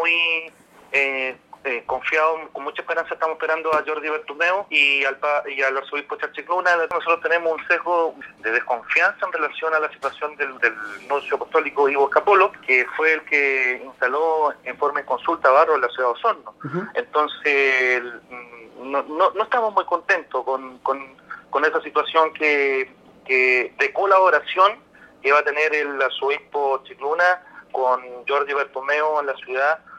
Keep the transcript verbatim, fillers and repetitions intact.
muy eh, eh, confiados, con mucha esperanza estamos esperando a Jordi Bertomeu y al, y al arzobispo Chicluna. Nosotros tenemos un sesgo de desconfianza en relación a la situación del, del nuncio apostólico Ivo Escapolo, que fue el que instaló en forma de consulta Barro en la ciudad de Osorno. Uh-huh. Entonces, no, no, no estamos muy contentos con, con, con esa situación que, que de colaboración que va a tener el arzobispo Chicluna con Jordi Bertomeu en la ciudad,